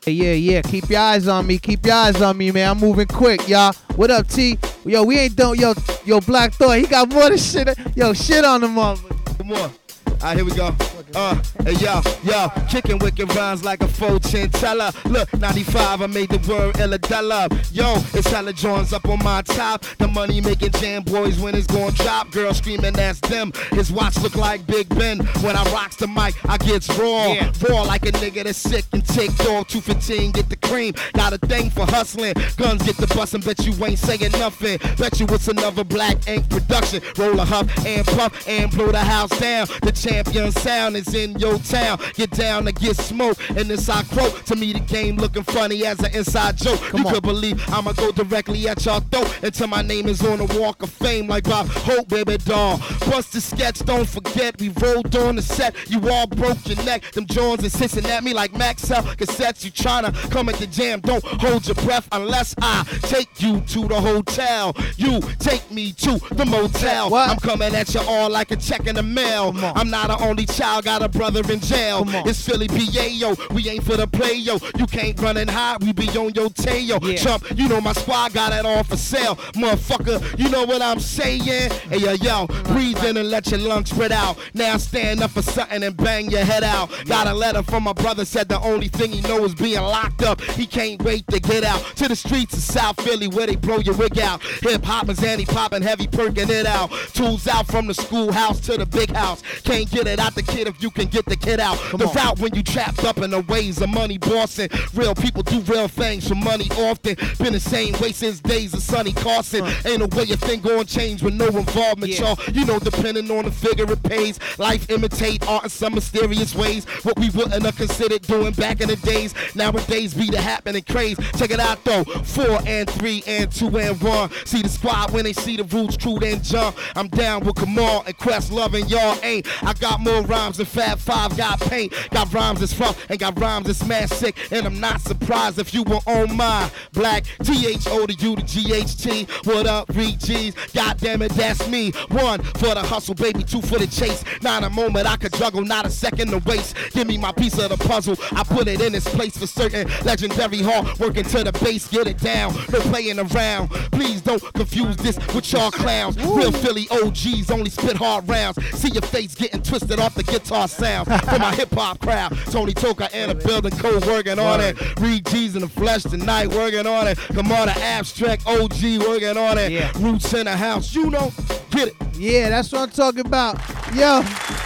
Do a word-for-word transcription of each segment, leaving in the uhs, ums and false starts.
Yeah, yeah, keep your eyes on me. Keep your eyes on me, man. I'm moving quick, y'all. What up, T? Yo, we ain't done. Yo, yo, Black Thought, he got more than shit. Yo, shit on the motherfucker. Come on. All right, here we go. Uh, hey, yo, yo, kicking wicked rhymes like a faux chinchilla. Look, ninety-five, I made the word illa dollar. Yo, it's hella Jones up on my top. The money making jam boys when it's gon' drop. Girl screaming, that's them. His watch look like Big Ben. When I rocks the mic, I gets raw. Yeah. Raw like a nigga that's sick and ticked off. two fifteen, get the cream. Got a thing for hustling. Guns get the bustin', bet you ain't saying nothing. Bet you it's another Black Ink production. Roll a huff and puff and blow the house down. The champion sound is in your town. Get down to get smoked. And this I quote. To me the game looking funny as an inside joke. Come you on. Could believe I'ma go directly at y'all throat until my name is on the walk of fame like Bob Hope, baby doll. Bust the sketch, don't forget we rolled on the set. You all broke your neck. Them Jones is hissing at me like Maxell cassettes. You tryna come at the jam, don't hold your breath unless I take you to the hotel. You take me to the motel. What? I'm coming at you all like a check in the mail. I'm not an only child, got a brother in jail. It's Philly P A, yo. We ain't for the play, yo. You can't run and hide, we be on your tail, yo. Yeah. Chump, you know my squad got it all for sale. Motherfucker, you know what I'm saying? Hey, yo, yo, breathe in and let your lungs spread out. Now stand up for something and bang your head out. Got a letter from my brother, said the only thing he know is being locked up. He can't wait to get out to the streets of South Philly where they blow your wig out. Hip hoppers, anti popping, heavy perking it out. Tools out from the schoolhouse to the big house. Can't get it out the kid if you can get the kid out. Come the on. Route when you trapped up in the ways of money bossing. Real people do real things for money often. Been the same way since days of Sonny Carson. Uh. Ain't no way a thing gon' change with no involvement, yeah. y'all. You know, depending on the figure it pays. Life imitate art in some mysterious ways. What we wouldn't have considered doing back in the days. Nowadays be the happening craze. Check it out though. Four and three and two and one. See the squad when they see the Roots crew then jump. I'm down with Kamal and Quest loving y'all ain't. I got more rhymes than Fab Five got paint. Got rhymes that's rough and got rhymes that's mad sick. And I'm not surprised if you were on my Black T H O to U to G H T. What up, Reed G's? God damn it, that's me. One for the hustle, baby, two for the chase. Not a moment I could juggle, not a second to waste. Give me my piece of the puzzle. I put it in its place for certain. Legendary hard, working to the base, get it down. No playing around. Please don't confuse this with y'all clowns. Real Philly O Gs only spit hard rounds. See your face getting twisted off the guitar sounds. For my hip hop crowd, Tony Toka in the building, code working on it. Reed G's in the flesh tonight, working on it. Come on, the abstract O G working on it. Yeah. Roots in the house, you know, get it. Yeah, that's what I'm talking about. Yo,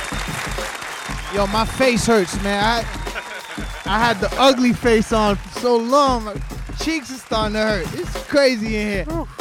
yo, my face hurts, man. I, I had the ugly face on for so long. My cheeks are starting to hurt. It's crazy in here.